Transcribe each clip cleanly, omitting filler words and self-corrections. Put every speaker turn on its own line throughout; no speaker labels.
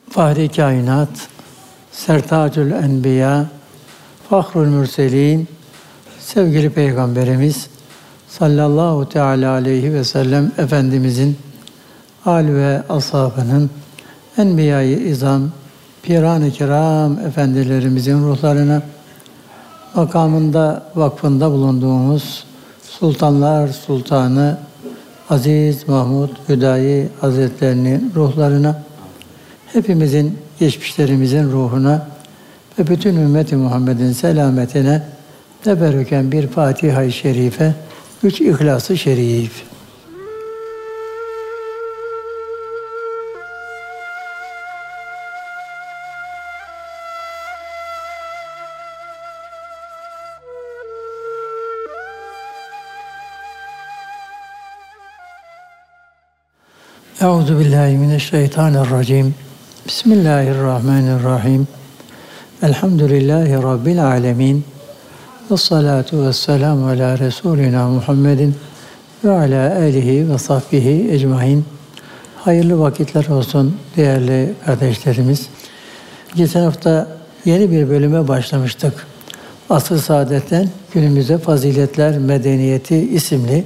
Fahri kainat, Sertacül Enbiya, Fahrul Mürselin, sevgili Peygamberimiz sallallahu teala aleyhi ve sellem Efendimizin âl ve ashabının, Enbiya-i İzam, Piran-ı Kiram efendilerimizin ruhlarına, makamında, vakfında bulunduğumuz Sultanlar Sultanı Aziz Mahmud Hüdayi Hazretlerinin ruhlarına, hepimizin, geçmişlerimizin ruhuna ve bütün ümmet-i Muhammed'in selametine teberrüken bir Fatiha-i Şerife, 3 İhlas-ı Şerif. Euzubillahimineşşeytanirracim. Bismillahirrahmanirrahim. Elhamdülillahi Rabbil alemin. Vessalatu vesselamu ala Resulina Muhammedin ve ala alihi ve sahbihi ecmain. Hayırlı vakitler olsun değerli kardeşlerimiz. Geçen hafta yeni bir bölüme başlamıştık. Asr-ı Saadet'ten günümüze Faziletler Medeniyeti isimli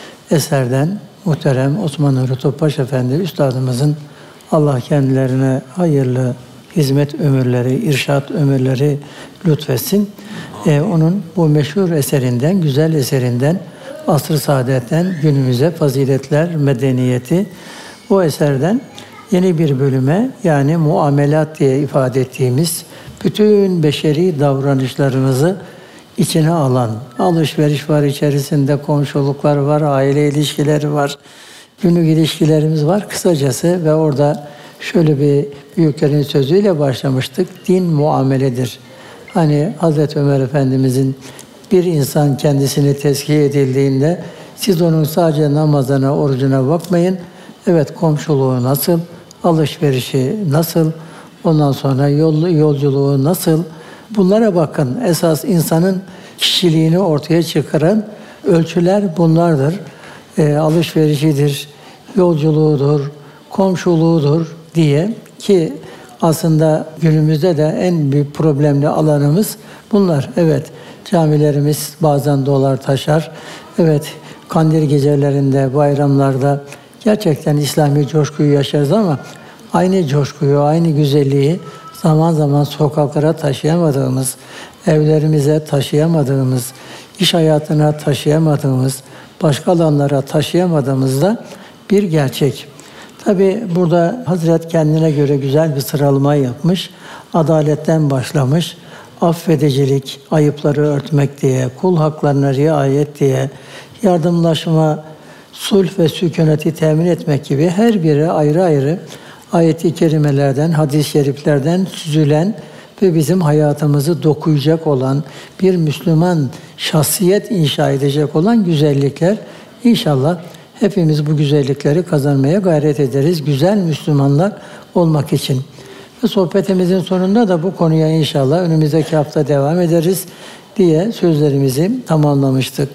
eserden muhterem Osman Nuri Topbaş Efendi Üstadımızın, Allah kendilerine hayırlı hizmet ömürleri, irşat ömürleri lütfetsin. Onun bu meşhur eserinden, güzel eserinden, Asr-ı Saadet'ten günümüze Faziletler Medeniyeti, o eserden yeni bir bölüme, yani muamelat diye ifade ettiğimiz bütün beşeri davranışlarımızı içine alan, alışveriş var içerisinde, komşuluklar var, aile ilişkileri var, günlük ilişkilerimiz var. Kısacası ve orada şöyle bir büyüklerin sözüyle başlamıştık. Din muameledir. Hani Hazreti Ömer Efendimizin bir insan kendisini tezkiye edildiğinde siz onun sadece namazına, orucuna bakmayın. Evet, komşuluğu nasıl, alışverişi nasıl, ondan sonra yolculuğu nasıl, bunlara bakın. Esas insanın kişiliğini ortaya çıkaran ölçüler bunlardır. Alışverişidir, yolculuğudur, komşuluğudur diye, ki aslında günümüzde de en büyük problemli alanımız bunlar. Evet, camilerimiz bazen dolar taşar. Evet, kandil gecelerinde, bayramlarda gerçekten İslami coşkuyu yaşarız ama aynı coşkuyu, aynı güzelliği zaman zaman sokaklara taşıyamadığımız, evlerimize taşıyamadığımız, iş hayatına taşıyamadığımız, başka alanlara taşıyamadığımız da bir gerçek. Tabi burada Hazret kendine göre güzel bir sıralama yapmış. Adaletten başlamış, affedicilik, ayıpları örtmek diye, kul haklarına riayet diye, yardımlaşma, sulh ve sükuneti temin etmek gibi her biri ayrı ayrı ayet-i kerimelerden, hadis-i şeriflerden süzülen ve bizim hayatımızı dokuyacak olan, bir Müslüman şahsiyet inşa edecek olan güzellikler. İnşallah hepimiz bu güzellikleri kazanmaya gayret ederiz, güzel Müslümanlar olmak için. Ve sohbetimizin sonunda da bu konuya inşallah önümüzdeki hafta devam ederiz diye sözlerimizi tamamlamıştık.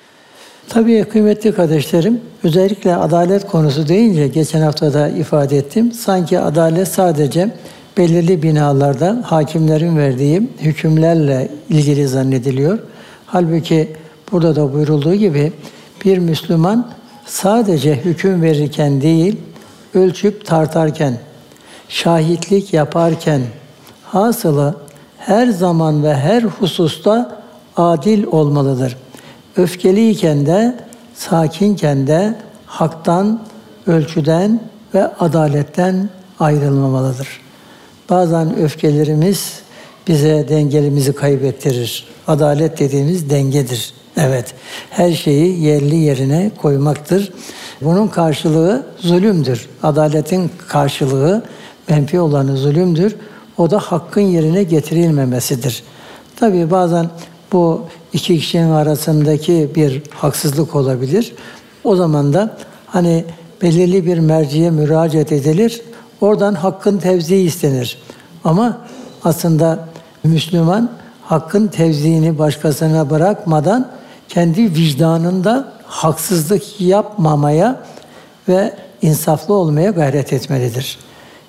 Tabii kıymetli kardeşlerim, özellikle adalet konusu deyince geçen hafta da ifade ettim. Sanki adalet sadece belirli binalarda hakimlerin verdiği hükümlerle ilgili zannediliyor. Halbuki burada da buyurulduğu gibi bir Müslüman sadece hüküm verirken değil, ölçüp tartarken, şahitlik yaparken, hasılı her zaman ve her hususta adil olmalıdır. Öfkeliyken de, sakinken de haktan, ölçüden ve adaletten ayrılmamalıdır. Bazen öfkelerimiz bize dengelimizi kaybettirir. Adalet dediğimiz dengedir. Evet, her şeyi yerli yerine koymaktır. Bunun karşılığı zulümdür. Adaletin karşılığı, menfi olanı zulümdür. O da hakkın yerine getirilmemesidir. Tabii bazen bu iki kişinin arasındaki bir haksızlık olabilir. O zaman da hani belirli bir merciye müracaat edilir. Oradan hakkın tevzihi istenir. Ama aslında Müslüman hakkın tevzihini başkasına bırakmadan kendi vicdanında haksızlık yapmamaya ve insaflı olmaya gayret etmelidir.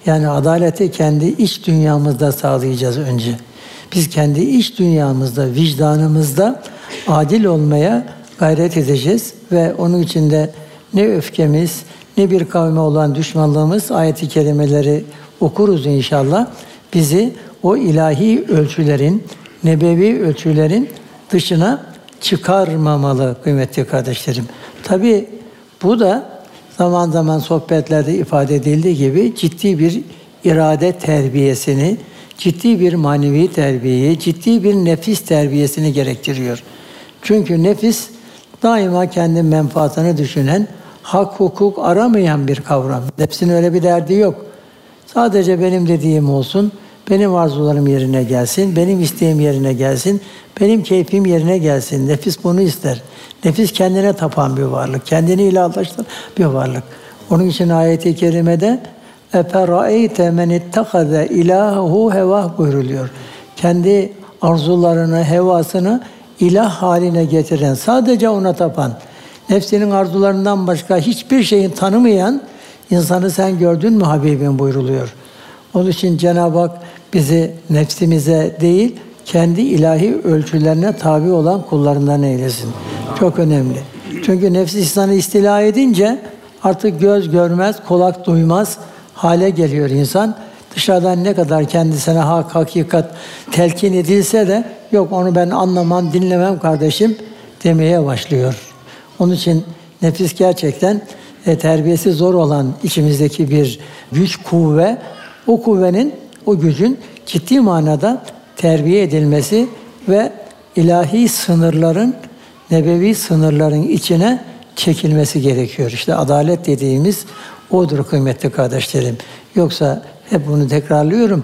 Yani adaleti kendi iç dünyamızda sağlayacağız önce. Biz kendi iç dünyamızda, vicdanımızda adil olmaya gayret edeceğiz ve onun için de ne öfkemiz, ne bir kavme olan düşmanlığımız, ayet-i kerimeleri okuruz inşallah. Bizi o ilahi ölçülerin, nebevi ölçülerin dışına çıkarmamalı kıymetli kardeşlerim. Tabii bu da zaman zaman sohbetlerde ifade edildiği gibi ciddi bir irade terbiyesini, ciddi bir manevi terbiyeyi, ciddi bir nefis terbiyesini gerektiriyor. Çünkü nefis daima kendi menfaatini düşünen, hak hukuk aramayan bir kavram. Nefsin öyle bir derdi yok. Sadece benim dediğim olsun, benim arzularım yerine gelsin, benim isteğim yerine gelsin, benim keyfim yerine gelsin. Nefis bunu ister. Nefis kendine tapan bir varlık, kendini ilahlaştıran bir varlık. Onun için ayet-i kerimede اَفَرَأَيْتَ مَنِ اتَّخَذَ اِلَٰهُ hevâh buyruluyor. Kendi arzularını, hevasını ilah haline getiren, sadece ona tapan, nefsinin arzularından başka hiçbir şeyin tanımayan insanı sen gördün mü Habibim buyruluyor. Onun için Cenab-ı Hak bizi nefsimize değil, kendi ilahi ölçülerine tabi olan kullarından eylesin. Çok önemli. Çünkü nefsi insanı istila edince artık göz görmez, kulak duymaz hale geliyor insan. Dışarıdan ne kadar kendisine hak, hakikat telkin edilse de yok onu ben anlamam, dinlemem kardeşim demeye başlıyor. Onun için nefis gerçekten terbiyesi zor olan içimizdeki bir güç, kuvve. O kuvvenin, o gücün ciddi manada terbiye edilmesi ve ilahi sınırların, nebevi sınırların içine çekilmesi gerekiyor. İşte adalet dediğimiz odur kıymetli kardeşlerim. Yoksa hep bunu tekrarlıyorum.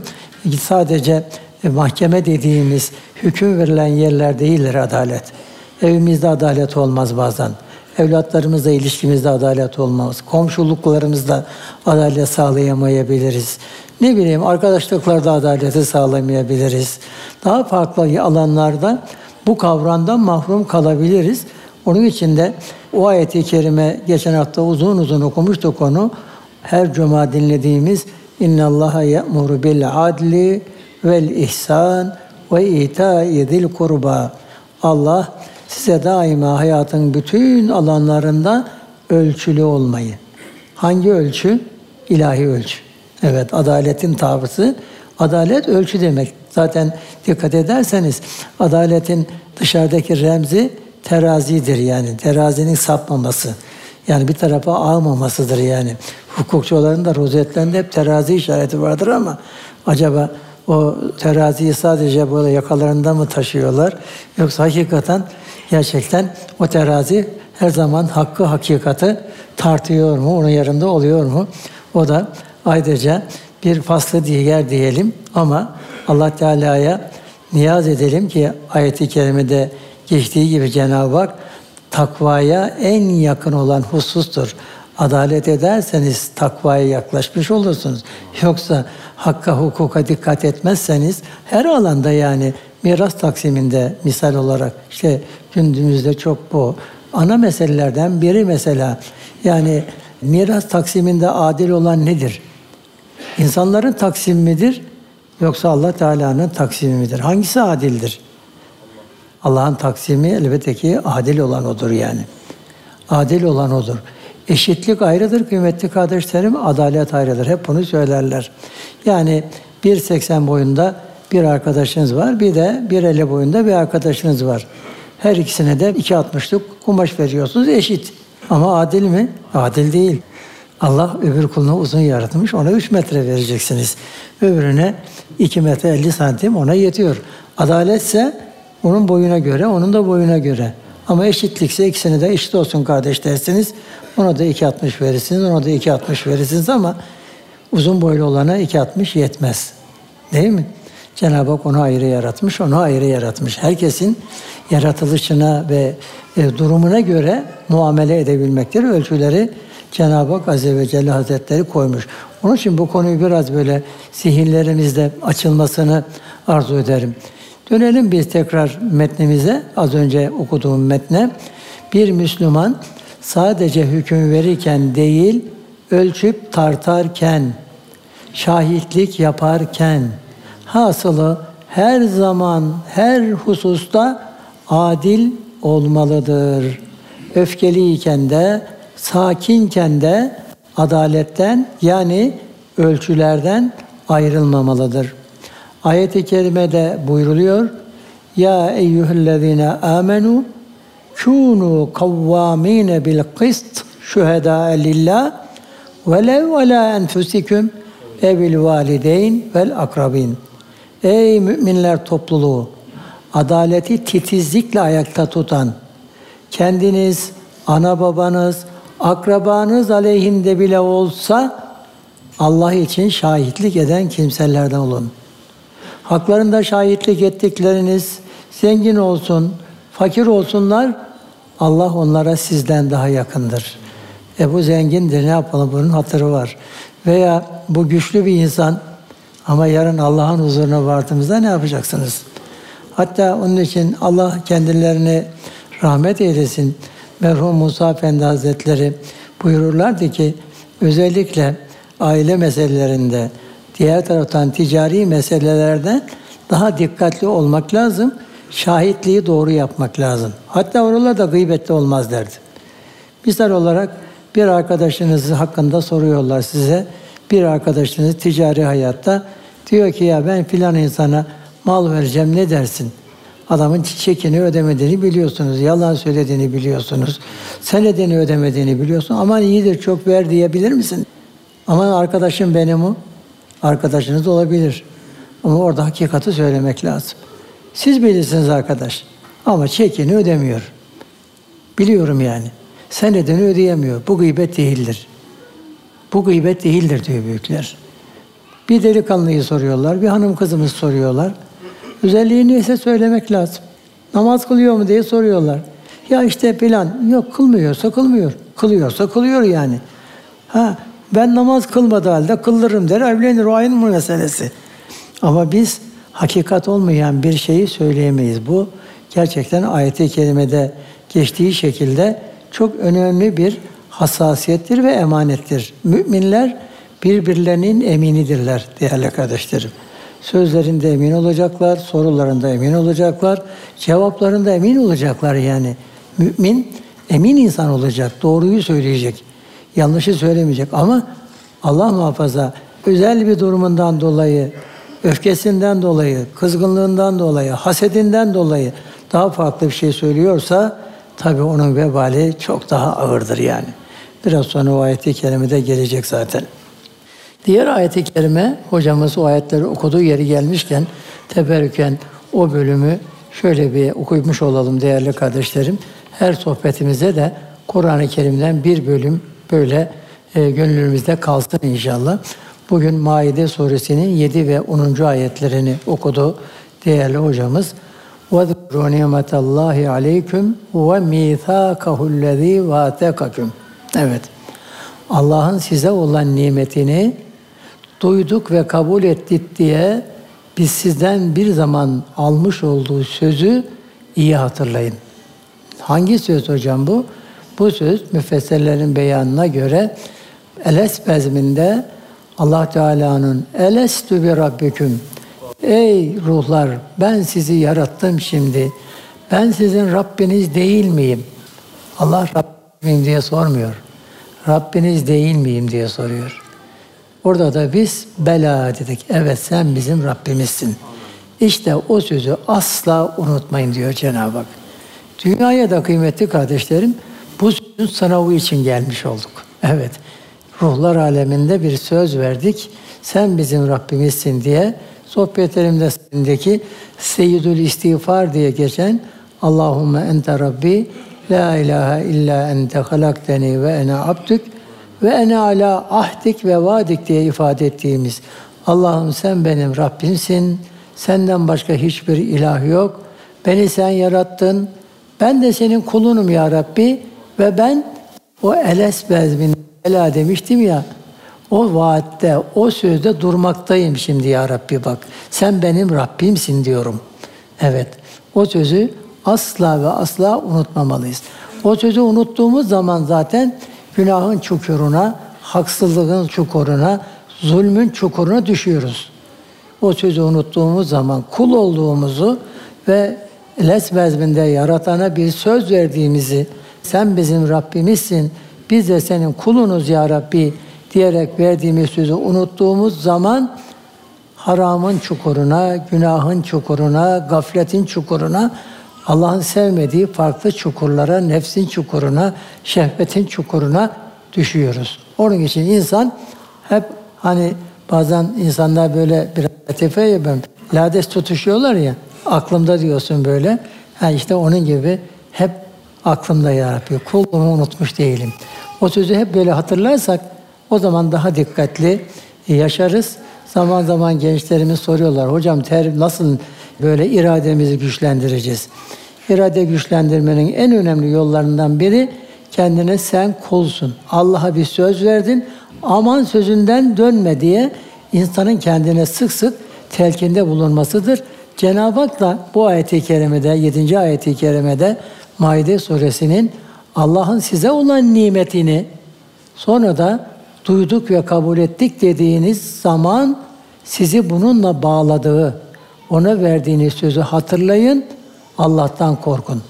Sadece mahkeme dediğimiz hüküm verilen yerler değildir adalet. Evimizde adalet olmaz bazen. Evlatlarımızla ilişkimizde adalet olmaz. Komşuluklarımızda adalet sağlayamayabiliriz. Ne bileyim arkadaşlıklarda adaleti sağlamayabiliriz. Daha farklı alanlarda bu kavramdan mahrum kalabiliriz. Onun için de o ayet-i kerime geçen hafta uzun uzun okumuştuk onu. Her cuma dinlediğimiz İnna Allaha ya'muru bil adli vel ihsan ve ita'i zil kurba. Allah size daima hayatın bütün alanlarında ölçülü olmayı. Hangi ölçü? İlahi ölçü. Evet, adaletin tavrısı. Adalet ölçü demek. Zaten dikkat ederseniz adaletin dışarıdaki remzi terazidir yani. Terazinin sapmaması. Yani bir tarafa ağmamasıdır yani. Hukukçuların da rozetlerinde hep terazi işareti vardır ama acaba o teraziyi sadece böyle yakalarında mı taşıyorlar? Yoksa hakikaten gerçekten o terazi her zaman hakkı, hakikati tartıyor mu? Onun yerinde oluyor mu? O da ayrıca bir faslı diğer diyelim ama Allah Teala'ya niyaz edelim ki ayet-i kerimede geçtiği gibi Cenab-ı Hak takvaya en yakın olan husustur. Adalet ederseniz takvaya yaklaşmış olursunuz. Yoksa hakka, hukuka dikkat etmezseniz her alanda yani miras taksiminde misal olarak işte gündüzümüzde çok bu ana meselelerden biri mesela yani miras taksiminde adil olan nedir? İnsanların taksimi midir yoksa Allah Teala'nın taksimi midir? Hangisi adildir? Allah'ın taksimi elbette ki adil olan odur yani. Adil olan odur. Eşitlik ayrıdır kıymetli kardeşlerim, adalet ayrıdır. Hep bunu söylerler. Yani 1.80 boyunda bir arkadaşınız var, bir de 1.50 boyunda bir arkadaşınız var. Her ikisine de 2.60'lık kumaş veriyorsunuz, eşit. Ama adil mi? Adil değil. Allah öbür kulunu uzun yaratmış, ona 3 metre vereceksiniz. Öbürüne 2 metre 50 santim ona yetiyor. Adaletse onun boyuna göre, onun da boyuna göre. Ama eşitlikse ikisine de eşit olsun kardeş dersiniz. Ona da 2.60 verirsiniz, ona da 2.60 verirsiniz ama uzun boylu olana 2.60 yetmez. Değil mi? Cenab-ı Hak onu ayrı yaratmış, onu ayrı yaratmış. Herkesin yaratılışına ve durumuna göre muamele edebilmektir. Ölçüleri Cenab-ı Hak Azze ve Celle Hazretleri koymuş. Onun için bu konuyu biraz böyle zihinlerimizde açılmasını arzu ederim. Dönelim biz tekrar metnimize, az önce okuduğum metne. Bir Müslüman sadece hüküm verirken değil, ölçüp tartarken şahitlik yaparken hasılı her zaman, her hususta adil olmalıdır. Öfkeliyken de, sakinken de adaletten yani ölçülerden ayrılmamalıdır. Ayet-i kerimede buyruluyor. Ya eyyühellezine amenu kûnû kavvâmîne bil kıst şühedâ lillah velev alâ enfusiküm evil valideyn vel akrabin. Ey müminler topluluğu, adaleti titizlikle ayakta tutan, kendiniz, ana babanız, akrabanız aleyhinde bile olsa Allah için şahitlik eden kimselerden olun. Haklarında şahitlik ettikleriniz zengin olsun, fakir olsunlar, Allah onlara sizden daha yakındır. Bu zengindir, ne yapalım, bunun hatırı var. Veya bu güçlü bir insan ama yarın Allah'ın huzuruna vardığımızda ne yapacaksınız? Hatta onun için Allah kendilerini rahmet eylesin. Merhum Musa Efendi Hazretleri buyururlardı ki özellikle aile meselelerinde, diğer taraftan ticari meselelerde daha dikkatli olmak lazım. Şahitliği doğru yapmak lazım. Hatta oralarda gıybetli olmaz derdi. Misal olarak bir arkadaşınız hakkında soruyorlar size. Bir arkadaşınız ticari hayatta diyor ki ya ben filan insana mal vereceğim, ne dersin? Adamın çekini ödemediğini biliyorsunuz, yalan söylediğini biliyorsunuz, senedini ödemediğini biliyorsun. Aman iyidir, çok ver diyebilir misin? Aman arkadaşım benim o. Arkadaşınız olabilir. Ama orada hakikati söylemek lazım. Siz bilirsiniz arkadaş. Ama çekini ödemiyor. Biliyorum yani. Senedini ödeyemiyor. Bu gıybet değildir. Bu gıybet değildir diyor büyükler. Bir delikanlıyı soruyorlar, bir hanım kızımız soruyorlar. Özelliği neyse söylemek lazım. Namaz kılıyor mu diye soruyorlar. Ya işte plan, yok kılmıyorsa kılmıyor. Kılıyorsa kılıyor yani. Ben namaz kılmadığı halde kıldırırım der, evlenir, o aynı meselesi. Ama biz hakikat olmayan bir şeyi söyleyemeyiz. Bu gerçekten ayet-i kerimede geçtiği şekilde çok önemli bir hassasiyettir ve emanettir. Müminler birbirlerinin eminidirler değerli kardeşlerim. Sözlerinde emin olacaklar, sorularında emin olacaklar, cevaplarında emin olacaklar yani. Mümin emin insan olacak, doğruyu söyleyecek, yanlışı söylemeyecek. Ama Allah muhafaza özel bir durumundan dolayı, öfkesinden dolayı, kızgınlığından dolayı, hasedinden dolayı daha farklı bir şey söylüyorsa tabii onun vebali çok daha ağırdır yani. Biraz sonra o ayet-i kerimede gelecek zaten. Diğer ayet-i kerime, hocamız o ayetleri okuduğu yeri gelmişken teberrüken o bölümü şöyle bir okumuş olalım değerli kardeşlerim. Her sohbetimize de Kur'an-ı Kerim'den bir bölüm böyle gönlümüzde kalsın inşallah. Bugün Maide suresinin 7 ve 10. ayetlerini okudu değerli hocamız. وَذْكُرُوا نِعْمَةَ اللّٰهِ عَلَيْكُمْ وَمِيثَاقَهُ الَّذ۪ي وَاثَقَكُمْ. Evet, Allah'ın size olan nimetini duyduk ve kabul ettik diye biz sizden bir zaman almış olduğu sözü iyi hatırlayın. Hangi söz hocam bu? Bu söz müfessirlerin beyanına göre Eles bezminde Allah Teala'nın Elestü bi Rabbiküm. Ey ruhlar, ben sizi yarattım şimdi. Ben sizin Rabbiniz değil miyim? Allah Rabbim diye sormuyor. Rabbiniz değil miyim diye soruyor. Orada da biz bela dedik. Evet, sen bizim Rabbimizsin. İşte o sözü asla unutmayın diyor Cenab-ı Hak. Dünyaya da kıymetli kardeşlerim, bu sözün sınavı için gelmiş olduk. Evet, ruhlar aleminde bir söz verdik. Sen bizim Rabbimizsin diye sohbetlerimdeki Seyyidül İstiğfar diye geçen Allahümme ente Rabbi la ilahe illa ente halakteni ve ene abdük ve ene ala ahdik ve vadik diye ifade ettiğimiz Allah'ım sen benim Rabbimsin, senden başka hiçbir ilah yok, beni sen yarattın, ben de senin kulunum ya Rabbi ve ben o Eles bezmin Ela demiştim ya, o vaatte, o sözde durmaktayım şimdi ya Rabbi bak. Sen benim Rabbimsin diyorum. Evet, o sözü asla ve asla unutmamalıyız. O sözü unuttuğumuz zaman zaten günahın çukuruna, haksızlığın çukuruna, zulmün çukuruna düşüyoruz. O sözü unuttuğumuz zaman kul olduğumuzu ve les vezminde yaratana bir söz verdiğimizi, sen bizim Rabbimizsin, biz de senin kulunuz ya Rabbi diyerek verdiğimiz sözü unuttuğumuz zaman haramın çukuruna, günahın çukuruna, gafletin çukuruna, Allah'ın sevmediği farklı çukurlara, nefsin çukuruna, şehvetin çukuruna düşüyoruz. Onun için insan hep hani bazen insanlar böyle bir latife yapıyor, lades tutuşuyorlar ya, aklımda diyorsun böyle. İşte onun gibi hep aklımda ya Rabbi, kulumu unutmuş değilim. O sözü hep böyle hatırlarsak o zaman daha dikkatli yaşarız. Zaman zaman gençlerimiz soruyorlar, hocam nasıl böyle irademizi güçlendireceğiz? İrade güçlendirmenin en önemli yollarından biri kendine sen kulsun. Allah'a bir söz verdin, aman sözünden dönme diye insanın kendine sık sık telkinde bulunmasıdır. Cenab-ı Hak da bu ayet-i kerimede, 7. ayet-i kerimede Maide suresinin Allah'ın size olan nimetini sonra da duyduk ve kabul ettik dediğiniz zaman sizi bununla bağladığı, ona verdiğiniz sözü hatırlayın, Allah'tan korkun.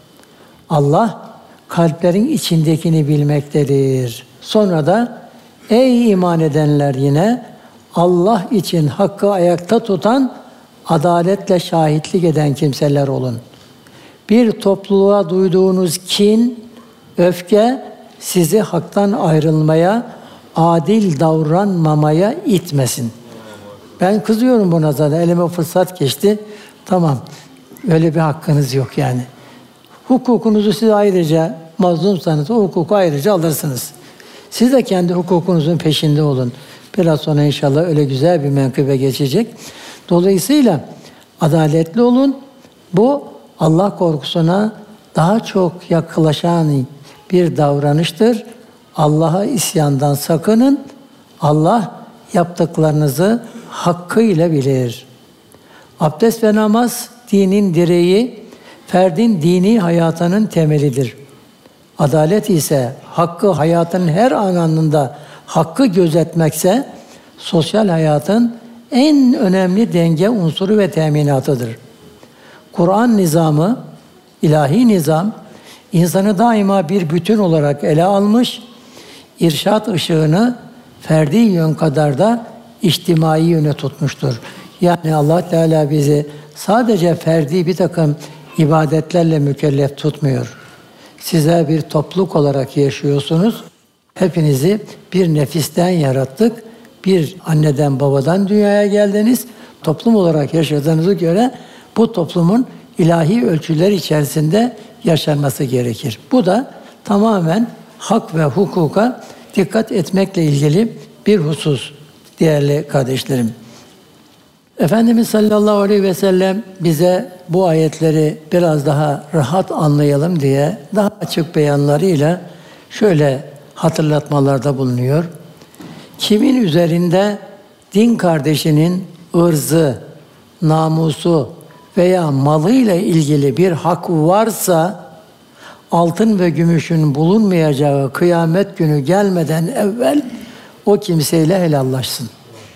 Allah kalplerin içindekini bilmektedir. Sonra da ey iman edenler yine Allah için hakkı ayakta tutan, adaletle şahitlik eden kimseler olun. Bir topluluğa duyduğunuz kin, öfke sizi haktan ayrılmaya, adil davranmamaya itmesin. Ben kızıyorum buna zaten. Elime fırsat geçti. Tamam. Öyle bir hakkınız yok yani. Hukukunuzu siz ayrıca, mazlumsanız o hukuku ayrıca alırsınız. Siz de kendi hukukunuzun peşinde olun. Biraz sonra inşallah öyle güzel bir menkıbe geçecek. Dolayısıyla adaletli olun. Bu Allah korkusuna daha çok yaklaşan bir davranıştır. Allah'a isyandan sakının. Allah yaptıklarınızı hakkıyla bilir. Abdest ve namaz dinin direği, ferdin dini hayatının temelidir. Adalet ise hakkı hayatın her anında hakkı gözetmekse sosyal hayatın en önemli denge unsuru ve teminatıdır. Kur'an nizamı, ilahi nizam, insanı daima bir bütün olarak ele almış, irşad ışığını ferdi yön kadar da içtimai yöne tutmuştur. Yani Allah Teala bizi sadece ferdi bir takım ibadetlerle mükellef tutmuyor. Sizler bir topluluk olarak yaşıyorsunuz. Hepinizi bir nefisten yarattık. Bir anneden babadan dünyaya geldiniz. Toplum olarak yaşadığınızı göre bu toplumun ilahi ölçüler içerisinde yaşanması gerekir. Bu da tamamen hak ve hukuka dikkat etmekle ilgili bir husus değerli kardeşlerim. Efendimiz sallallahu aleyhi ve sellem bize bu ayetleri biraz daha rahat anlayalım diye daha açık beyanlarıyla şöyle hatırlatmalarda bulunuyor. Kimin üzerinde din kardeşinin ırzı, namusu veya malıyla ilgili bir hak varsa altın ve gümüşün bulunmayacağı kıyamet günü gelmeden evvel o kimseyle helallaşsın.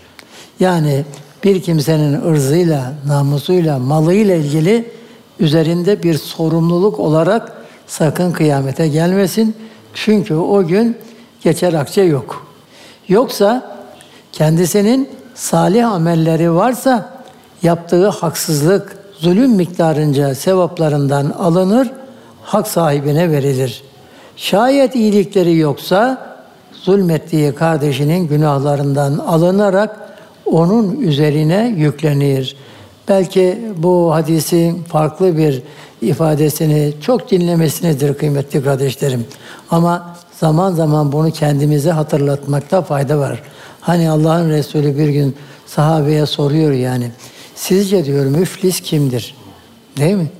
Yani bir kimsenin ırzıyla, namusuyla, malıyla ilgili üzerinde bir sorumluluk olarak sakın kıyamete gelmesin. Çünkü o gün geçer akçe yok. Yoksa kendisinin salih amelleri varsa yaptığı haksızlık, zulüm miktarınca sevaplarından alınır, hak sahibine verilir. Şayet iyilikleri yoksa zulmettiği kardeşinin günahlarından alınarak onun üzerine yüklenir. Belki bu hadisin farklı bir ifadesini çok dinlemesinizdir kıymetli kardeşlerim. Ama zaman zaman bunu kendimize hatırlatmakta fayda var. Hani Allah'ın Resulü bir gün sahabeye soruyor yani. Sizce diyor müflis kimdir? Değil mi?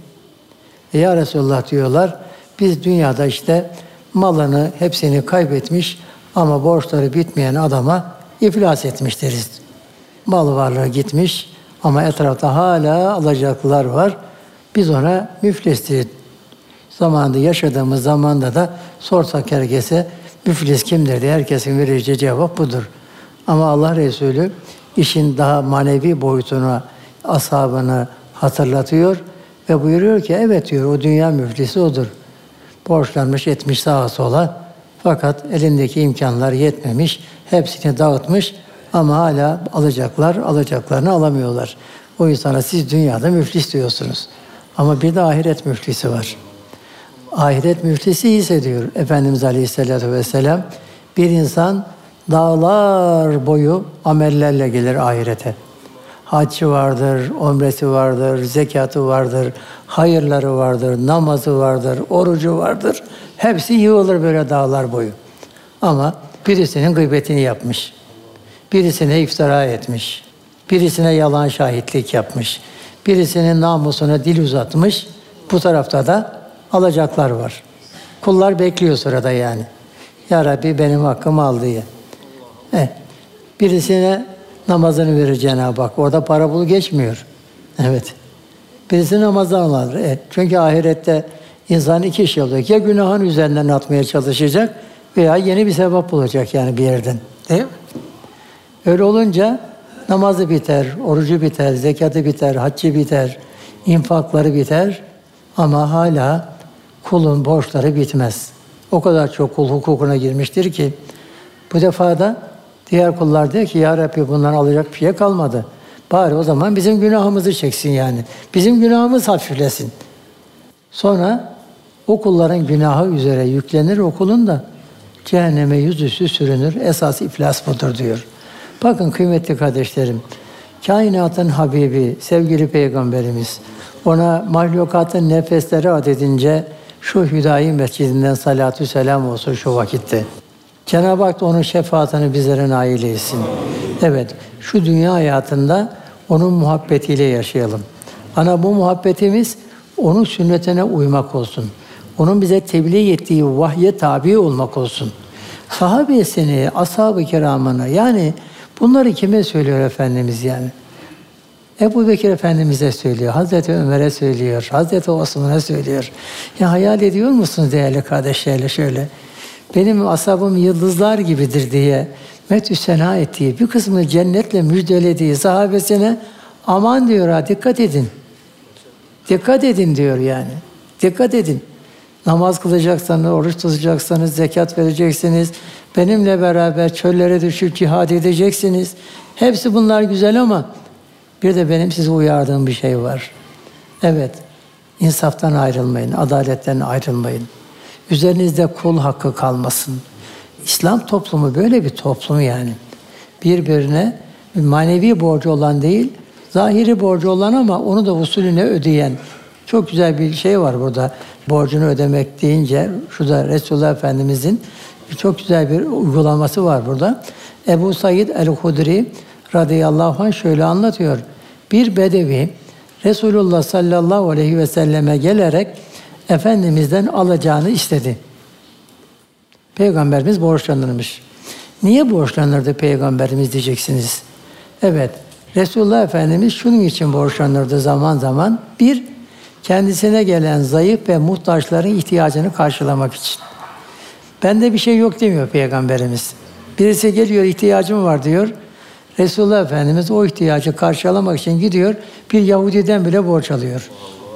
Ya Resulullah diyorlar. Biz dünyada işte malını hepsini kaybetmiş ama borçları bitmeyen adama iflas etmiş deriz. Mal varlığı gitmiş ama etrafta hala alacaklılar var. Biz ona müflistir. Zamanında yaşadığımız zamanda da sorsak herkese müflis kimdir diye herkesin vereceği cevap budur. Ama Allah Resulü işin daha manevi boyutuna ashabını hatırlatıyor ve buyuruyor ki evet diyor o dünya müflisi odur. Borçlanmış etmiş sağa sola fakat elindeki imkanlar yetmemiş. Hepsini dağıtmış ama hala alacaklarını alamıyorlar. O insana siz dünyada müflis diyorsunuz. Ama bir de ahiret müflisi var. Ahiret müflisi ise diyor Efendimiz Aleyhisselatü Vesselam, bir insan dağlar boyu amellerle gelir ahirete. Haccı vardır, umresi vardır, zekatı vardır, hayırları vardır, namazı vardır, orucu vardır. Hepsi yığılır böyle dağlar boyu. Ama birisinin gıybetini yapmış, birisine iftira etmiş, birisine yalan şahitlik yapmış, birisinin namusuna dil uzatmış, bu tarafta da alacaklar var. Kullar bekliyor sırada yani. Ya Rabbi benim hakkımı al diye. Birisine namazını verir Cenab-ı Hak. Orada para bul geçmiyor. Evet. Birisi namazdan alır. Çünkü ahirette insan iki şey olacak. Ya günahın üzerinden atmaya çalışacak veya yeni bir sevap bulacak yani bir yerden. Değil mi? Öyle olunca namazı biter, orucu biter, zekatı biter, haccı biter, infakları biter ama hala kulun borçları bitmez. O kadar çok kul hukukuna girmiştir ki bu defa da diğer kullar diyor ki ya Rabbi bundan alacak bir şey kalmadı. Bari o zaman bizim günahımızı çeksin yani. Bizim günahımız hafiflesin. Sonra o kulların günahı üzere yüklenir o kulun da cehenneme yüzüstü sürünür. Esas iflas budur diyor. Bakın kıymetli kardeşlerim, kainatın Habibi, sevgili Peygamberimiz, ona mahlukatın nefesleri adedince şu Hüdayi Mescidinden salatü selam olsun şu vakitte. Cenab-ı Hak da onun şefaatini bizlere nail etsin. Evet, şu dünya hayatında onun muhabbetiyle yaşayalım. Ana bu muhabbetimiz onun sünnetine uymak olsun. Onun bize tebliğ ettiği vahye tabi olmak olsun. Sahabesini, ashab-ı kiramını yani bunları kime söylüyor Efendimiz yani? Ebu Bekir Efendimiz'e söylüyor, Hazreti Ömer'e söylüyor, Hazreti Osman'a söylüyor. Ya hayal ediyor musunuz değerli kardeşlerle şöyle? Benim ashabım yıldızlar gibidir diye methü sena ettiği, bir kısmını cennetle müjdelediği sahabesine aman diyor ha dikkat edin. Dikkat edin diyor yani. Dikkat edin. Namaz kılacaksanız, oruç tutacaksanız, zekat vereceksiniz. Benimle beraber çöllere düşüp cihad edeceksiniz. Hepsi bunlar güzel ama bir de benim size uyardığım bir şey var. Evet, insaftan ayrılmayın, adaletten ayrılmayın. Üzerinizde kul hakkı kalmasın. İslam toplumu böyle bir toplum yani. Birbirine manevi borcu olan değil, zahiri borcu olan ama onu da usulüne ödeyen. Çok güzel bir şey var burada. Borcunu ödemek deyince, şurada Resulullah Efendimizin çok güzel bir uygulaması var burada. Ebu Said el-Hudri radıyallahu anh şöyle anlatıyor. Bir bedevi Resulullah sallallahu aleyhi ve selleme gelerek Efendimiz'den alacağını istedi. Peygamberimiz borçlanırmış. Niye borçlanırdı Peygamberimiz diyeceksiniz. Evet, Resulullah Efendimiz şunun için borçlanırdı zaman zaman. Bir, kendisine gelen zayıf ve muhtaçların ihtiyacını karşılamak için. Bende bir şey yok demiyor Peygamberimiz. Birisi geliyor ihtiyacım var diyor. Resulullah Efendimiz o ihtiyacı karşılamak için gidiyor, bir Yahudiden bile borç alıyor.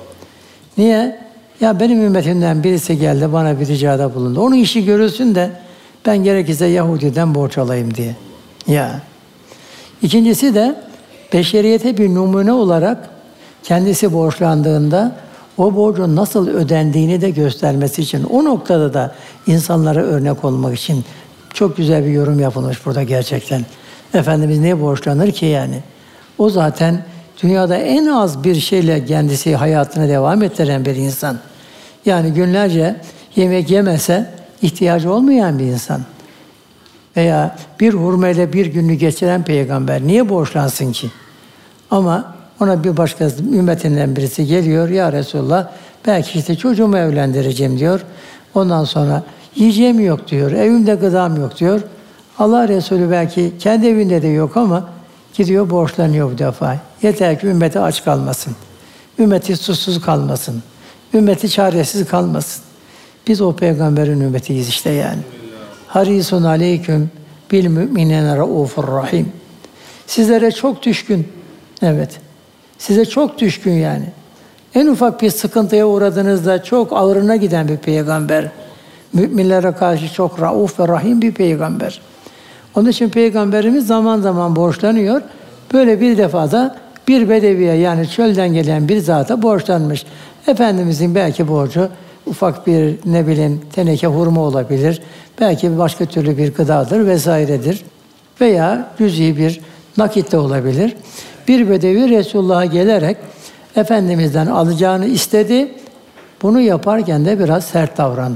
Niye? Ya benim ümmetimden birisi geldi bana bir ricada bulundu. Onun işi görülsün de ben gerekirse Yahudiden borç alayım diye. Ya. İkincisi de beşeriyete bir numune olarak kendisi borçlandığında o borcun nasıl ödendiğini de göstermesi için o noktada da insanlara örnek olmak için çok güzel bir yorum yapılmış burada gerçekten. Efendimiz niye borçlanır ki yani? O zaten dünyada en az bir şeyle kendisi hayatına devam ettiren bir insan. Yani günlerce yemek yemese ihtiyacı olmayan bir insan. Veya bir hurmayla bir gününü geçiren peygamber niye borçlansın ki? Ama ona bir başka ümmetinden birisi geliyor. Ya Resulullah belki işte çocuğumu evlendireceğim diyor. Ondan sonra yiyeceğim yok diyor. Evimde gıdam yok diyor. Allah Resulü belki kendi evinde de yok ama gidiyor borçlanıyor bu defa. Yeter ki ümmeti aç kalmasın. Ümmeti susuz kalmasın. Ümmeti çaresiz kalmasın. Biz o peygamberin ümmetiyiz işte yani. Harisun aleyküm bil müminine raufur rahim. Sizlere çok düşkün. Evet. Size çok düşkün yani. En ufak bir sıkıntıya uğradığınızda çok ağırına giden bir peygamber. Müminlere karşı çok rauf ve rahim bir peygamber. Onun için Peygamberimiz zaman zaman borçlanıyor. Böyle bir defada bir bedeviye, yani çölden gelen bir zata borçlanmış. Efendimizin belki borcu ufak bir teneke hurma olabilir. Belki başka türlü bir gıdadır vesairedir. Veya cüz'i bir nakit de olabilir. Bir bedevi Resulullah'a gelerek Efendimiz'den alacağını istedi. Bunu yaparken de biraz sert davrandı.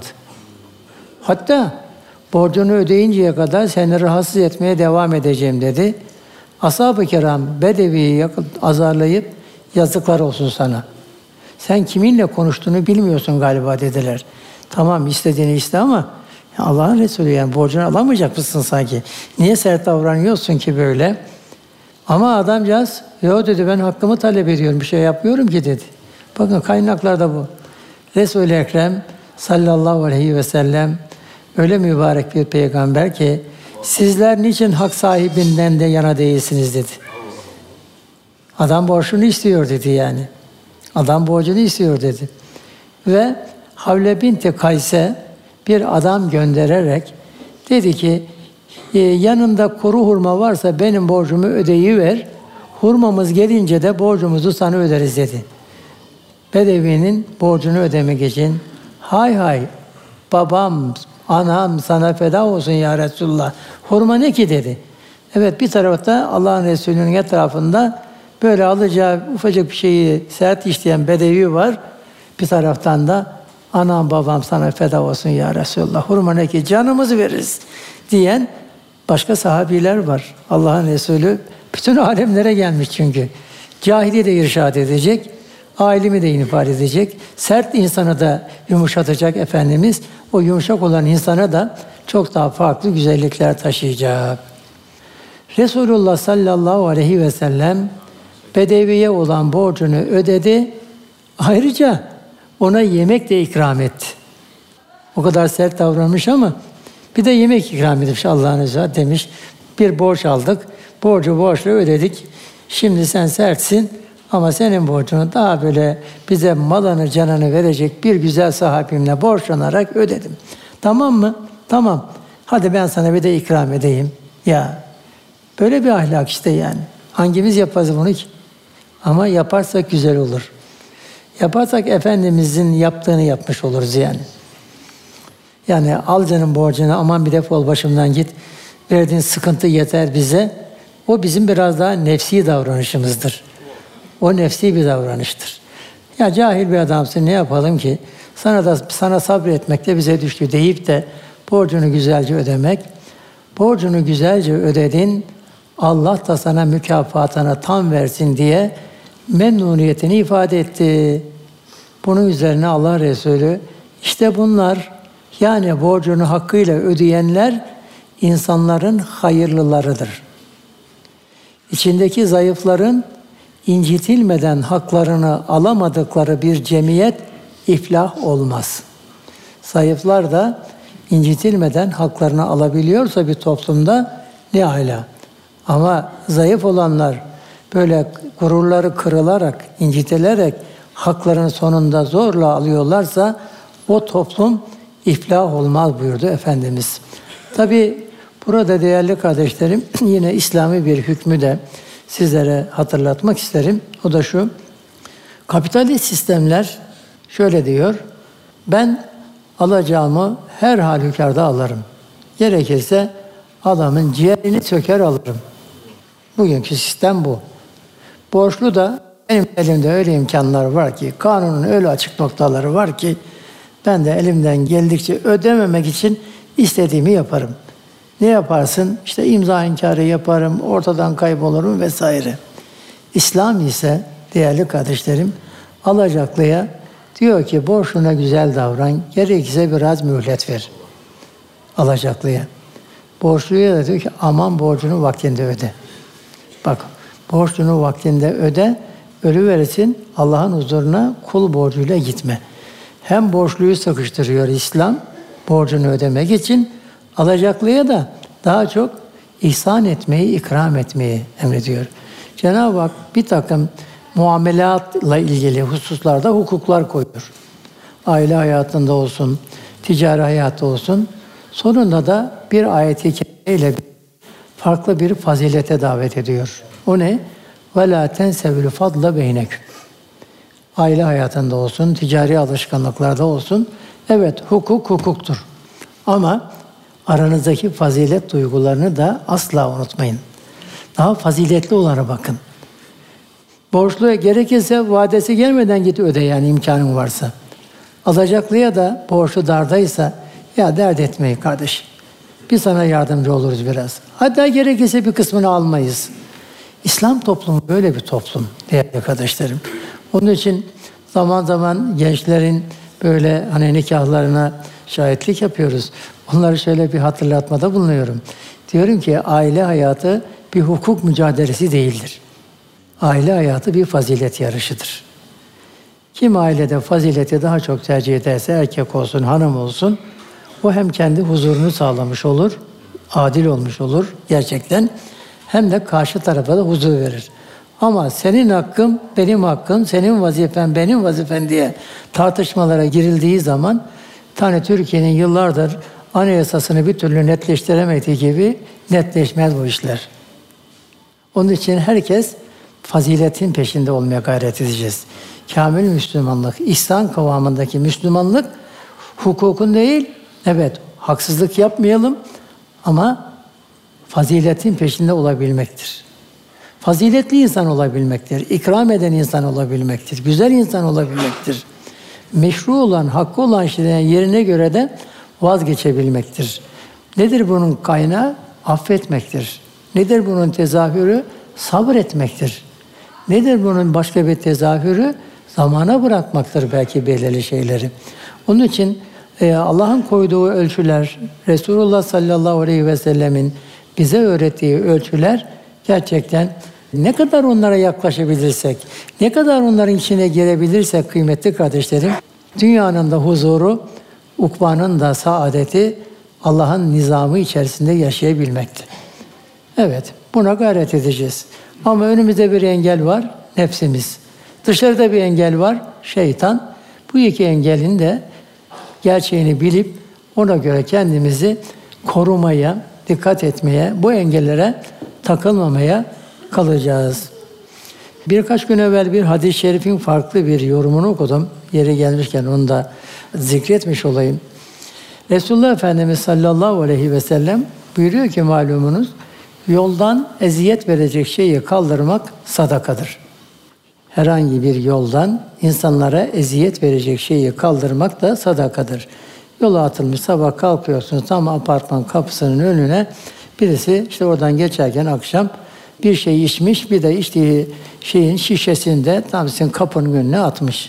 Hatta borcunu ödeyinceye kadar seni rahatsız etmeye devam edeceğim dedi. Ashab-ı kiram bedeviyi azarlayıp yazıklar olsun sana. Sen kiminle konuştuğunu bilmiyorsun galiba dediler. Tamam istediğini iste ama Allah'ın Resulü, yani borcunu alamayacak mısın sanki? Niye sert davranıyorsun ki böyle? Ama adamcağız, yo dedi, ben hakkımı talep ediyorum, bir şey yapıyorum ki dedi. Bakın kaynaklarda bu. Resul-i Ekrem sallallahu aleyhi ve sellem öyle mübarek bir peygamber ki sizler niçin hak sahibinden de yana değilsiniz dedi. Adam borcunu istiyor dedi yani. Adam borcunu istiyor dedi. Ve Havle binti Kays'e bir adam göndererek dedi ki yanında kuru hurma varsa benim borcumu ödeyiver. Hurmamız gelince de borcumuzu sana öderiz dedi. Bedevinin borcunu ödemek için hay hay babam, anam sana feda olsun ya Resulullah. Hurma ne ki dedi. Evet, bir tarafta Allah'ın Resulü'nün etrafında böyle alacağı ufacık bir şeyi sert işleyen bedevi var. Bir taraftan da anam babam sana feda olsun ya Resulullah. Hurma ne ki, canımızı veririz diyen başka sahabiler var. Allah'ın Resulü bütün alemlere gelmiş çünkü. Cahili de irşad edecek, alimi de infaz edecek, sert insanı da yumuşatacak Efendimiz. O yumuşak olan insana da çok daha farklı güzellikler taşıyacak. Resulullah sallallahu aleyhi ve sellem bedeviye olan borcunu ödedi. Ayrıca ona yemek de ikram etti. O kadar sert davranmış ama bir de yemek ikram etmiş Allah'ın izniyle. Demiş, bir borç aldık, borcu borçla ödedik. Şimdi sen sertsin ama senin borcunu daha böyle bize malını canını verecek bir güzel sahibimle borçlanarak ödedim. Tamam mı? Tamam. Hadi ben sana bir de ikram edeyim. Ya böyle bir ahlak işte yani. Hangimiz yaparız bunu ki? Ama yaparsak güzel olur. Yaparsak Efendimizin yaptığını yapmış oluruz yani. Yani al canım borcunu, aman bir defol başımdan git. Verdiğin sıkıntı yeter bize. O bizim biraz daha nefsi davranışımızdır. O nefsi bir davranıştır. Ya cahil bir adamsın, ne yapalım ki? Sana sabretmek de bize düştü deyip de borcunu güzelce ödemek. Borcunu güzelce ödedin, Allah da sana mükafatını tam versin diye memnuniyetini ifade etti. Bunun üzerine Allah Resulü, işte bunlar, yani borcunu hakkıyla ödeyenler insanların hayırlılarıdır. İçindeki zayıfların incitilmeden haklarını alamadıkları bir cemiyet iflah olmaz. Zayıflar da incitilmeden haklarını alabiliyorsa bir toplumda ne âlâ. Ama zayıf olanlar böyle gururları kırılarak, incitilerek haklarını sonunda zorla alıyorlarsa o toplum iflah olmaz buyurdu Efendimiz. Tabi burada değerli kardeşlerim yine İslami bir hükmü de sizlere hatırlatmak isterim. O da şu: kapitalist sistemler şöyle diyor: ben alacağımı her halükarda alırım. Gerekirse adamın ciğerini söker alırım. Bugünkü sistem bu. Borçlu da benim elimde öyle imkanlar var ki, kanunun öyle açık noktaları var ki ben de elimden geldikçe ödememek için istediğimi yaparım. Ne yaparsın? İşte imza inkarı yaparım, ortadan kaybolurum vesaire. İslam ise değerli kardeşlerim alacaklıya diyor ki borçluna güzel davran, gerekirse biraz mühlet ver alacaklıya. Borçluya da diyor ki aman borcunu vaktinde öde. Bak, borcunu vaktinde öde, ölüverirsin, Allah'ın huzuruna kul borcuyla gitme. Hem borçluyu sıkıştırıyor İslam, borcunu ödemek için, alacaklıya da daha çok ihsan etmeyi, ikram etmeyi emrediyor. Cenab-ı Hak bir takım muamelatla ilgili hususlarda hukuklar koyuyor. Aile hayatında olsun, ticari hayatta olsun. Sonunda da bir ayet-i kerimeyle farklı bir fazilete davet ediyor. O ne? وَلَا تَنْسَوْا الْفَضْلَ بَيْنَكُمْ. Aile hayatında olsun, ticari alışkanlıklarda olsun. Evet, hukuk hukuktur. Ama aranızdaki fazilet duygularını da asla unutmayın. Daha faziletli olanlara bakın. Borçluya gerekirse vadesi gelmeden git öde, yani imkanın varsa. Alacaklıya da borçlu dardaysa ya dert etmeyin kardeşim. Biz sana yardımcı oluruz biraz. Hatta gerekirse bir kısmını almayız. İslam toplumu böyle bir toplum değerli kardeşlerim. Onun için zaman zaman gençlerin böyle hani nikahlarına şahitlik yapıyoruz. Onları şöyle bir hatırlatmada bulunuyorum. Diyorum ki aile hayatı bir hukuk mücadelesi değildir. Aile hayatı bir fazilet yarışıdır. Kim ailede fazileti daha çok tercih ederse, erkek olsun, hanım olsun, o hem kendi huzurunu sağlamış olur, adil olmuş olur gerçekten, hem de karşı tarafa da huzur verir. Ama senin hakkın, benim hakkım, senin vazifen, benim vazifen diye tartışmalara girildiği zaman, Türkiye'nin yıllardır anayasasını bir türlü netleştiremediği gibi netleşmez bu işler. Onun için herkes faziletin peşinde olmaya gayret edeceğiz. Kamil Müslümanlık, ihsan kıvamındaki Müslümanlık, hukukun değil, evet haksızlık yapmayalım ama faziletin peşinde olabilmektir. Faziletli insan olabilmektir, ikram eden insan olabilmektir, güzel insan olabilmektir. Meşru olan, hakkı olan şeylerin yerine göre de vazgeçebilmektir. Nedir bunun kaynağı? Affetmektir. Nedir bunun tezahürü? Sabretmektir. Nedir bunun başka bir tezahürü? Zamana bırakmaktır belki belirli şeyleri. Onun için Allah'ın koyduğu ölçüler, Resulullah sallallahu aleyhi ve sellemin bize öğrettiği ölçüler gerçekten ne kadar onlara yaklaşabilirsek, ne kadar onların içine girebilirsek kıymetli kardeşlerim, dünyanın da huzuru, ukbanın da saadeti Allah'ın nizamı içerisinde yaşayabilmekte. Evet, buna gayret edeceğiz. Ama önümüzde bir engel var, nefsimiz. Dışarıda bir engel var, şeytan. Bu iki engelin de gerçeğini bilip ona göre kendimizi korumaya, dikkat etmeye, bu engellere takılmamaya kalacağız. Birkaç gün evvel bir hadis-i şerifin farklı bir yorumunu okudum. Yeri gelmişken onu da zikretmiş olayım. Resulullah Efendimiz sallallahu aleyhi ve sellem buyuruyor ki malumunuz, yoldan eziyet verecek şeyi kaldırmak sadakadır. Herhangi bir yoldan insanlara eziyet verecek şeyi kaldırmak da sadakadır. Yola atılmış, sabah kalkıyorsunuz tam apartman kapısının önüne birisi işte oradan geçerken akşam bir şey içmiş, bir de içtiği şeyin şişesini de tam sizin kapının önüne atmış.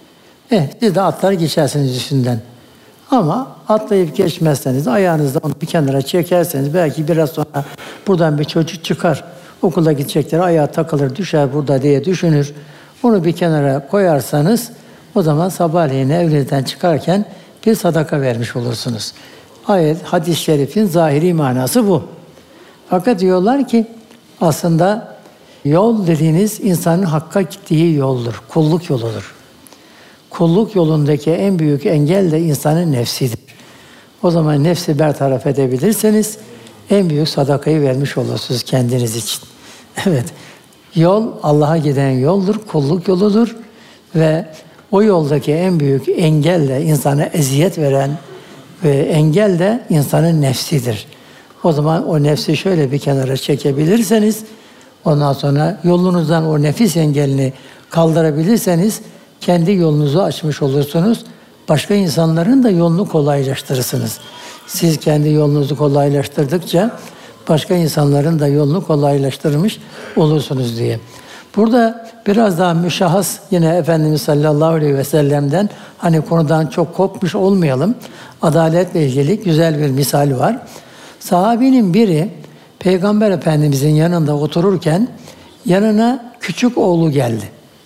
Siz de atlar geçersiniz üstünden. Ama atlayıp geçmezseniz, ayağınızda onu bir kenara çekerseniz belki biraz sonra buradan bir çocuk çıkar. Okula gidecekler, ayağı takılır, düşer burada diye düşünür. Onu bir kenara koyarsanız o zaman sabahleyin evden çıkarken bir sadaka vermiş olursunuz. Ayet, hadis-i şerifin zahiri manası bu. Fakat diyorlar ki aslında yol dediğiniz insanın hakka gittiği yoldur, kulluk yoludur. Kulluk yolundaki en büyük engel de insanın nefsidir. O zaman nefsi bertaraf edebilirseniz en büyük sadakayı vermiş olursunuz kendiniz için. Evet, yol Allah'a giden yoldur, kulluk yoludur ve o yoldaki en büyük engel de insana eziyet veren ve engel de insanın nefsidir. O zaman o nefsi şöyle bir kenara çekebilirseniz, ondan sonra yolunuzdan o nefis engelini kaldırabilirseniz kendi yolunuzu açmış olursunuz. Başka insanların da yolunu kolaylaştırırsınız. Siz kendi yolunuzu kolaylaştırdıkça başka insanların da yolunu kolaylaştırmış olursunuz diye. Burada biraz daha müşahhas yine Efendimiz sallallahu aleyhi ve sellem'den hani konudan çok kopmuş olmayalım. Adaletle ilgili güzel bir misal var. Sahabinin biri Peygamber Efendimizin yanında otururken yanına küçük oğlu geldi.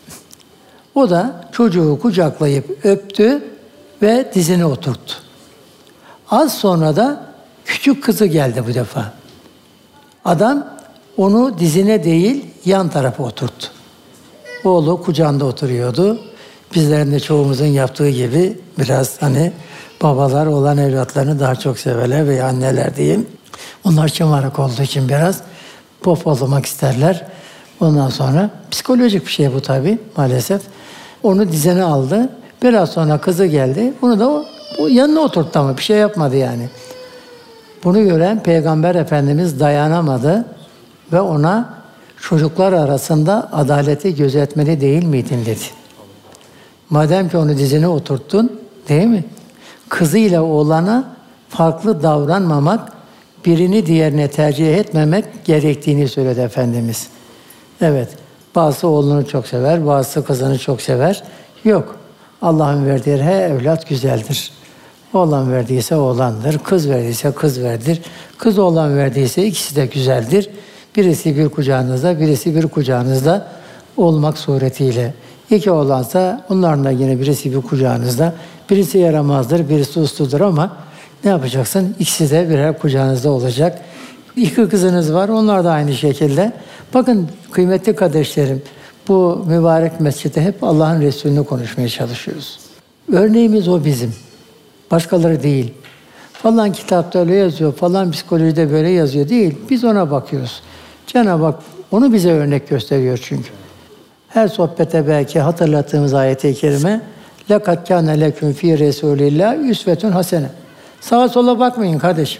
O da çocuğu kucaklayıp öptü ve dizine oturttu. Az sonra da küçük kızı geldi bu defa. Adam onu dizine değil yan tarafa oturttu. Oğlu kucağında oturuyordu. Bizlerin de çoğumuzun yaptığı gibi biraz babalar olan evlatlarını daha çok severler veya anneler diyeyim. Onlar şımarık olduğu için biraz pohpollamak isterler. Ondan sonra psikolojik bir şey bu tabii maalesef. Onu dizine aldı. Biraz sonra kızı geldi. Onu da o yanına oturttu ama bir şey yapmadı yani. Bunu gören Peygamber Efendimiz dayanamadı ve ona çocuklar arasında adaleti gözetmeli değil miydin dedi. Madem ki onu dizine oturttun, değil mi? Kızıyla oğlana farklı davranmamak, birini diğerine tercih etmemek gerektiğini söyledi Efendimiz. Evet, bazısı oğlunu çok sever, bazısı kızını çok sever. Yok, Allah'ın verdiği her evlat güzeldir. Oğlan verdiyse oğlandır, kız verdiyse kız verdir. Kız oğlan verdiyse ikisi de güzeldir. Birisi bir kucağınızda, birisi bir kucağınızda olmak suretiyle. İki oğlansa onların da yine birisi bir kucağınızda. Birisi yaramazdır, birisi usludur ama ne yapacaksın? İkisi de birer kucağınızda olacak. İki kızınız var, onlar da aynı şekilde. Bakın kıymetli kardeşlerim, bu mübarek mescitte hep Allah'ın Resulü'nü konuşmaya çalışıyoruz. Örneğimiz o bizim. Başkaları değil. Falan kitapta öyle yazıyor, falan psikolojide böyle yazıyor değil. Biz ona bakıyoruz. Cenab-ı Hak onu bize örnek gösteriyor çünkü. Her sohbete belki hatırlattığımız ayet-i kerime لَقَدْ كَانَ لَكُمْ ف۪ي رَسُولِ اللّٰهِ üsvetun hasene. Sağa sola bakmayın kardeşim.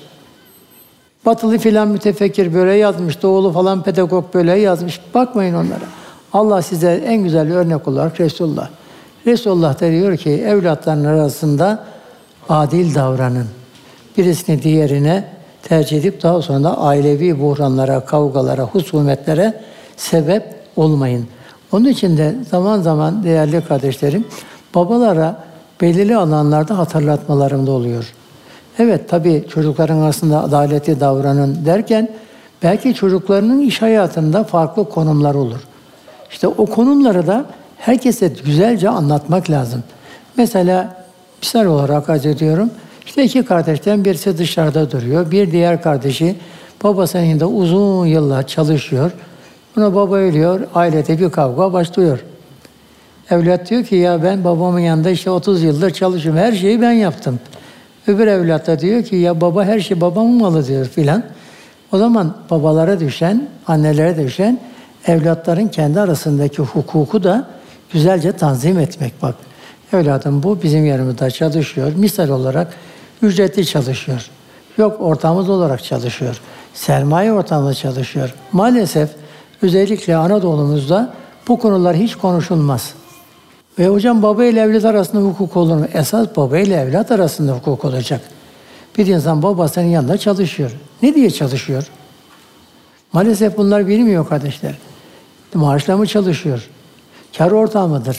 Batılı filan mütefekkir böyle yazmış, doğulu falan pedagog böyle yazmış. Bakmayın onlara. Allah size en güzel örnek olarak Resulullah. Resulullah da diyor ki evlatların arasında adil davranın. Birisini diğerine tercih edip daha sonra da ailevi buhranlara, kavgalara, husumetlere sebep olmayın. Onun için de zaman zaman değerli kardeşlerim, babalara belirli alanlarda hatırlatmalarım da oluyor. Evet tabii çocukların arasında adaletli davranın derken belki çocuklarının iş hayatında farklı konumlar olur. İşte o konumları da herkese güzelce anlatmak lazım. Mesela misal olarak arz ediyorum. İşte iki kardeşten birisi dışarıda duruyor. Bir diğer kardeşi babasının yanında uzun yıllar çalışıyor. Buna baba ölüyor, ailede bir kavga başlıyor. Evlat diyor ki ya ben babamın yanında işte 30 yıldır çalışıyorum. Her şeyi ben yaptım. Öbür evlat da diyor ki ya baba her şey babamın malı diyor filan. O zaman babalara düşen, annelere düşen evlatların kendi arasındaki hukuku da güzelce tanzim etmek. Bak evladım bu bizim yanımızda çalışıyor. Misal olarak ücretli çalışıyor. Yok ortağımız olarak çalışıyor. Sermaye ortağımız çalışıyor. Maalesef özellikle Anadolu'muzda bu konular hiç konuşulmaz. Ve hocam baba ile evlat arasında hukuk olur mu? Esas baba ile evlat arasında hukuk olacak. Bir insan babasının yanında çalışıyor. Ne diye çalışıyor? Maalesef bunlar bilmiyor kardeşler. Maaşla mı çalışıyor? Kar ortağı mıdır?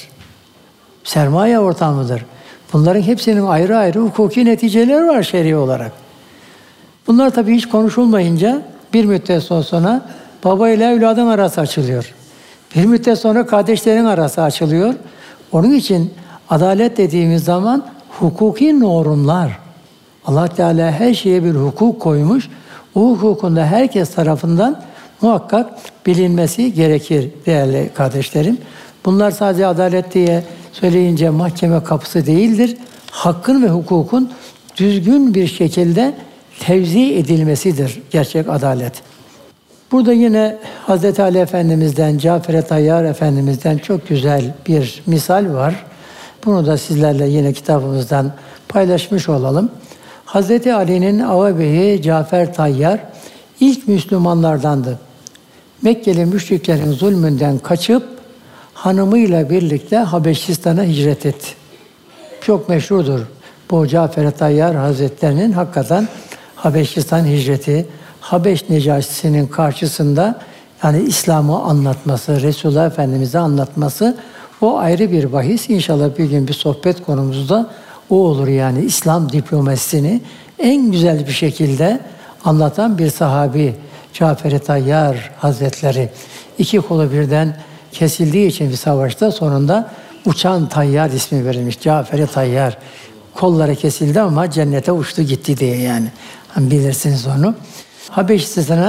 Sermaye ortağı mıdır? Bunların hepsinin ayrı ayrı hukuki neticeleri var şer'i olarak. Bunlar tabii hiç konuşulmayınca bir müddet sonra baba ile evladın arası açılıyor. Bir müddet sonra kardeşlerin arası açılıyor. Onun için adalet dediğimiz zaman hukuki normlar. Allah Teala her şeye bir hukuk koymuş. O hukukun da herkes tarafından muhakkak bilinmesi gerekir değerli kardeşlerim. Bunlar sadece adalet diye söyleyince mahkeme kapısı değildir. Hakkın ve hukukun düzgün bir şekilde tevzi edilmesidir gerçek adalet. Burada yine Hz. Ali Efendimiz'den, Cafer-i Tayyar Efendimiz'den çok güzel bir misal var. Bunu da sizlerle yine kitabımızdan paylaşmış olalım. Hz. Ali'nin ağabeyi Cafer Tayyar ilk Müslümanlardandı. Mekkeli müşriklerin zulmünden kaçıp hanımıyla birlikte Habeşistan'a hicret etti. Çok meşhurdur bu Cafer-i Tayyar Hazretlerinin hakikaten Habeşistan hicreti, Habeş Necaşisi'nin karşısında yani İslam'ı anlatması, Resulullah Efendimiz'i anlatması o ayrı bir bahis. İnşallah bir gün bir sohbet konumuzda o olur yani İslam diplomasisini en güzel bir şekilde anlatan bir sahabi Cafer-i Tayyar Hazretleri. İki kolu birden kesildiği için bir savaşta sonunda uçan Tayyar ismi verilmiş. Cafer-i Tayyar. Kolları kesildi ama cennete uçtu gitti diye yani. Bilirsiniz onu. Habeşistan'a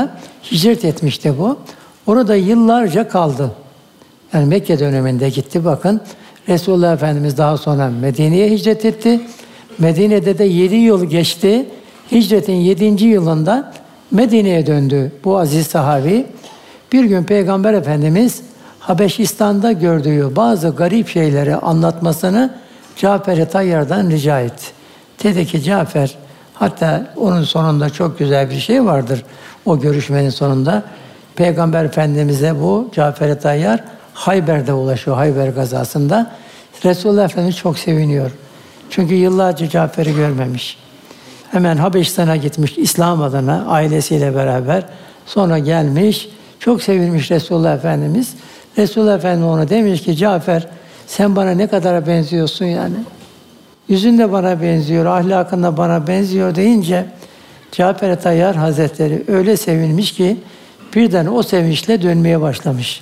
hicret etmişti bu. Orada yıllarca kaldı. Yani Mekke döneminde gitti bakın. Resulullah Efendimiz daha sonra Medine'ye hicret etti. Medine'de de 7 yıl geçti. Hicretin 7. yılında Medine'ye döndü bu aziz sahabi. Bir gün Peygamber Efendimiz Habeşistan'da gördüğü bazı garip şeyleri anlatmasını Cafer-i Tayyar'dan rica etti. Dedi ki Cafer, hatta onun sonunda çok güzel bir şey vardır. O görüşmenin sonunda Peygamber Efendimiz'e bu Cafer-i Tayyar Hayber'de ulaşıyor, Hayber gazasında. Resulullah Efendimiz çok seviniyor. Çünkü yıllarca Cafer'i görmemiş. Hemen Habeşistan'a gitmiş İslam adına ailesiyle beraber. Sonra gelmiş, çok sevinmiş Resulullah Efendimiz. Resulullah Efendimiz ona demiş ki Cafer, sen bana ne kadar benziyorsun yani. Yüzün de bana benziyor, ahlakın da bana benziyor deyince Cafer-i Tayyar Hazretleri öyle sevinmiş ki birden o sevinçle dönmeye başlamış.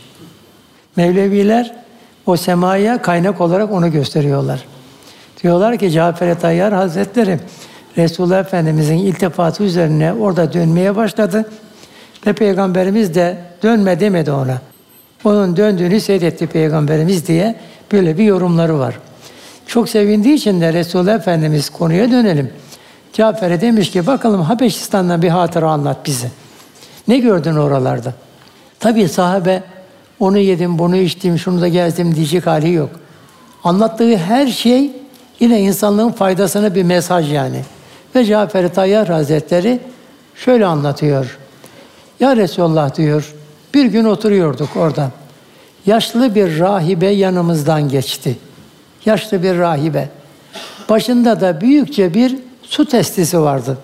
Mevleviler o semaya kaynak olarak onu gösteriyorlar. Diyorlar ki Cafer-i Tayyar Hazretleri Resulullah Efendimiz'in iltifatı üzerine orada dönmeye başladı ve Peygamberimiz de dönme demedi ona. Onun döndüğünü seyretti Peygamberimiz diye böyle bir yorumları var. Çok sevindiği için de Resulullah Efendimiz konuya dönelim. Cafer'e demiş ki bakalım Habeşistan'dan bir hatıra anlat bize. Ne gördün oralarda? Tabii sahabe onu yedim, bunu içtim, şunu da gezdim diyecek hali yok. Anlattığı her şey yine insanlığın faydasına bir mesaj yani. Ve Cafer-i Tayyar Hazretleri şöyle anlatıyor. Ya Resulullah diyor, bir gün oturuyorduk orada. Yaşlı bir rahibe yanımızdan geçti. Yaşlı bir rahibe. Başında da büyükçe bir su testisi vardı.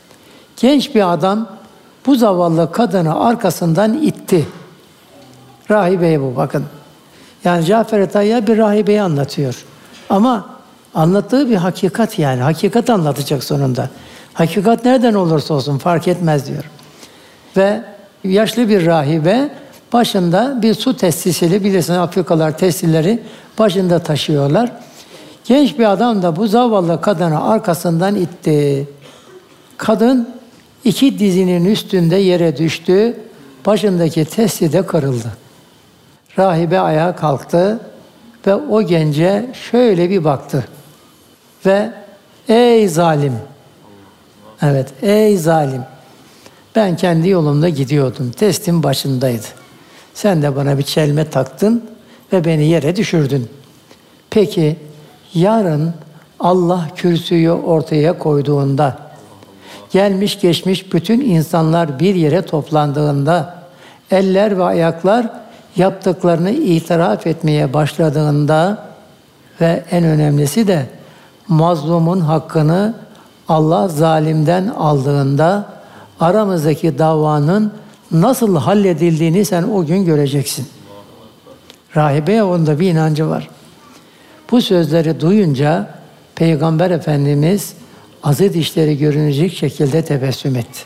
Genç bir adam bu zavallı kadını arkasından itti. Rahibeye bu bakın. Yani Cafer-i Tayyar bir rahibeyi anlatıyor. Ama anlattığı bir hakikat yani. Hakikat anlatacak sonunda. Hakikat nereden olursa olsun fark etmez diyor. Ve yaşlı bir rahibe başında bir su testisiyle, bilirsiniz Afrikalılar testileri başında taşıyorlar. Genç bir adam da bu zavallı kadını arkasından itti. Kadın 2 dizinin üstünde yere düştü. Başındaki testi de kırıldı. Rahibe ayağa kalktı ve o gence şöyle bir baktı. Ve ey zalim! Evet, ey zalim! Ben kendi yolumda gidiyordum. Testim başındaydı. Sen de bana bir çelme taktın ve beni yere düşürdün. Peki yarın Allah kürsüyü ortaya koyduğunda, gelmiş geçmiş bütün insanlar bir yere toplandığında, eller ve ayaklar yaptıklarını itiraf etmeye başladığında ve en önemlisi de mazlumun hakkını Allah zalimden aldığında aramızdaki davanın nasıl halledildiğini sen o gün göreceksin. Rahibeye onda bir inancı var. Bu sözleri duyunca Peygamber Efendimiz azı dişleri görünecek şekilde tebessüm etti.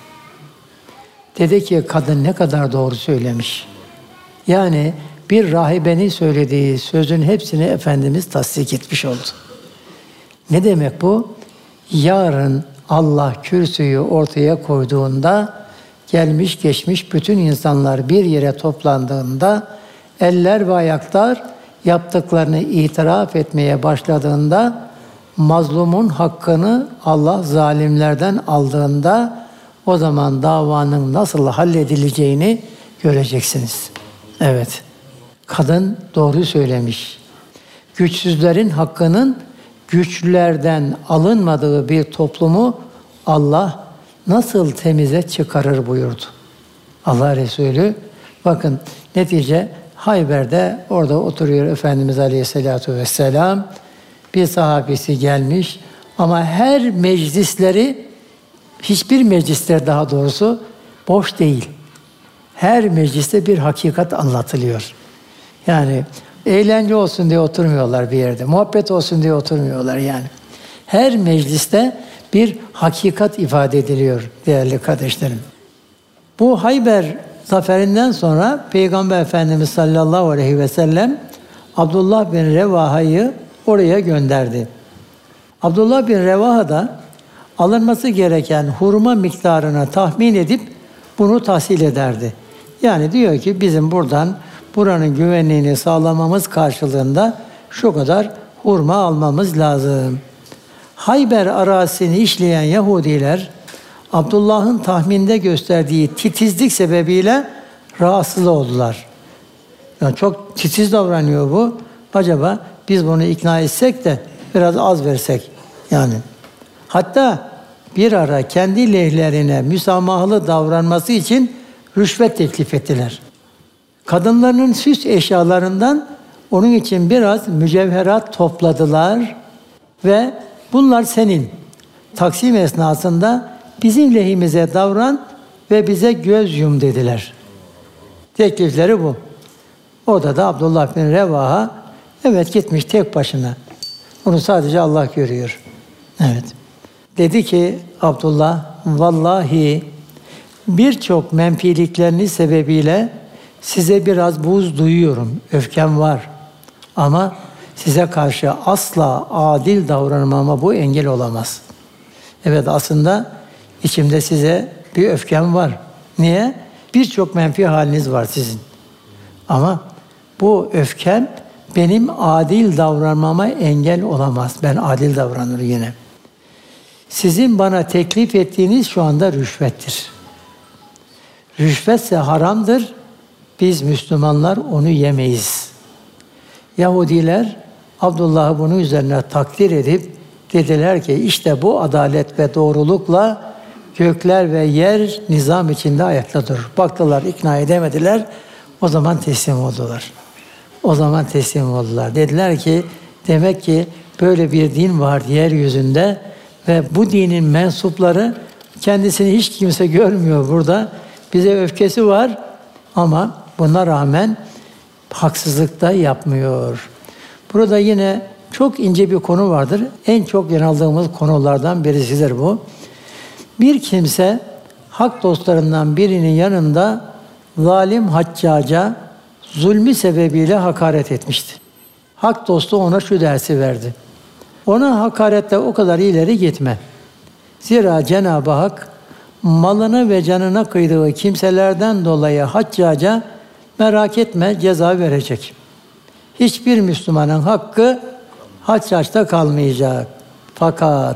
Dedi ki kadın ne kadar doğru söylemiş. Yani bir rahibenin söylediği sözün hepsini Efendimiz tasdik etmiş oldu. Ne demek bu? Yarın Allah kürsüyü ortaya koyduğunda, gelmiş geçmiş bütün insanlar bir yere toplandığında, eller ve ayaklar yaptıklarını itiraf etmeye başladığında, mazlumun hakkını Allah zalimlerden aldığında, o zaman davanın nasıl halledileceğini göreceksiniz. Evet, kadın doğru söylemiş. Güçsüzlerin hakkının güçlülerden alınmadığı bir toplumu Allah nasıl temize çıkarır buyurdu. Allah Resulü, bakın netice Hayber'de orada oturuyor Efendimiz Aleyhisselatü Vesselam. Bir sahabesi gelmiş ama her meclisleri, hiçbir meclisler daha doğrusu boş değil. Her mecliste bir hakikat anlatılıyor. Yani eğlence olsun diye oturmuyorlar bir yerde, muhabbet olsun diye oturmuyorlar yani. Her mecliste bir hakikat ifade ediliyor değerli kardeşlerim. Bu Hayber zaferinden sonra Peygamber Efendimiz sallallahu aleyhi ve sellem Abdullah bin Revaha'yı oraya gönderdi. Abdullah bin Revaha da alınması gereken hurma miktarını tahmin edip bunu tahsil ederdi. Yani diyor ki bizim buranın güvenliğini sağlamamız karşılığında şu kadar hurma almamız lazım. Hayber arazisini işleyen Yahudiler Abdullah'ın tahminde gösterdiği titizlik sebebiyle rahatsız oldular. Yani çok titiz davranıyor bu. Acaba biz bunu ikna etsek de biraz az versek yani. Hatta bir ara kendi lehlerine müsamahalı davranması için rüşvet teklif ettiler. Kadınlarının süs eşyalarından onun için biraz mücevherat topladılar ve bunlar senin. Taksim esnasında bizim lehimize davran ve bize göz yum dediler. Teklifleri bu. Orada da Abdullah bin Revaha evet gitmiş tek başına. Bunu sadece Allah görüyor. Evet. Dedi ki Abdullah, vallahi birçok menfilikleriniz sebebiyle size biraz buğz duyuyorum, öfkem var. Ama size karşı asla adil davranmama bu engel olamaz. Evet aslında içimde size bir öfkem var. Niye? Birçok menfi haliniz var sizin. Ama bu öfkem benim adil davranmama engel olamaz. Ben adil davranırım yine. Sizin bana teklif ettiğiniz şu anda rüşvettir. Rüşvetse haramdır. Biz Müslümanlar onu yemeyiz. Yahudiler Abdullah'ı bunun üzerine takdir edip dediler ki işte bu adalet ve doğrulukla gökler ve yer nizam içinde ayakta durur. Baktılar, ikna edemediler. O zaman teslim oldular. Dediler ki demek ki böyle bir din var yeryüzünde ve bu dinin mensupları kendisini hiç kimse görmüyor burada. Bize öfkesi var ama buna rağmen haksızlık da yapmıyor. Burada yine çok ince bir konu vardır. En çok yanıldığımız konulardan birisidir bu. Bir kimse hak dostlarından birinin yanında zalim haccaca zulmü sebebiyle hakaret etmişti. Hak dostu ona şu dersi verdi. Ona hakarette o kadar ileri gitme. Zira Cenab-ı Hak malını ve canına kıydığı kimselerden dolayı haccaca merak etme ceza verecek. Hiçbir Müslümanın hakkı haccaçta kalmayacak. Fakat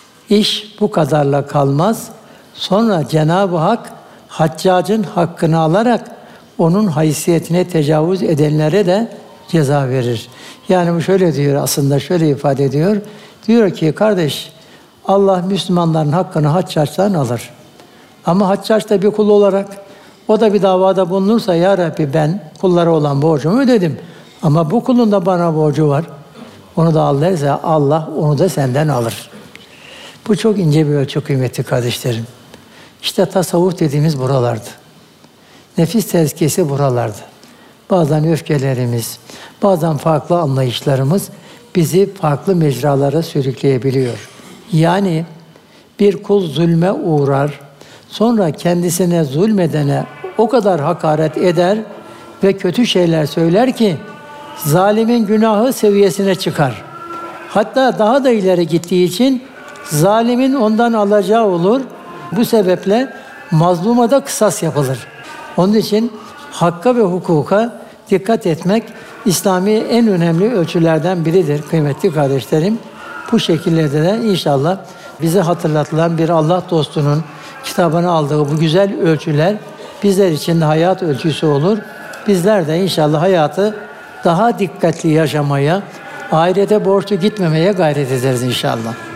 iş bu kadarla kalmaz. Sonra Cenab-ı Hak haccacın hakkını alarak onun haysiyetine tecavüz edenlere de ceza verir. Yani bu şöyle diyor aslında, şöyle ifade ediyor. Diyor ki kardeş, Allah Müslümanların hakkını haccaçtan alır. Ama haccaç da bir kul olarak o da bir davada bulunursa ya Rabbi ben kullara olan borcumu ödedim. Ama bu kulun da bana borcu var. Onu da al derse Allah onu da senden alır. Bu çok ince bir ölçü kıymetli kardeşlerim. İşte tasavvuf dediğimiz buralardı. Nefis tezkiyesi buralardı. Bazen öfkelerimiz, bazen farklı anlayışlarımız bizi farklı mecralara sürükleyebiliyor. Yani bir kul zulme uğrar, sonra kendisine zulmedene o kadar hakaret eder ve kötü şeyler söyler ki zalimin günahı seviyesine çıkar. Hatta daha da ileri gittiği için zalimin ondan alacağı olur. Bu sebeple mazluma da kısas yapılır. Onun için hakka ve hukuka dikkat etmek İslami en önemli ölçülerden biridir kıymetli kardeşlerim. Bu şekillerde de inşallah bize hatırlatılan bir Allah dostunun kitabına aldığı bu güzel ölçüler bizler için de hayat ölçüsü olur. Bizler de inşallah hayatı daha dikkatli yaşamaya, ahirete borçlu gitmemeye gayret ederiz inşallah.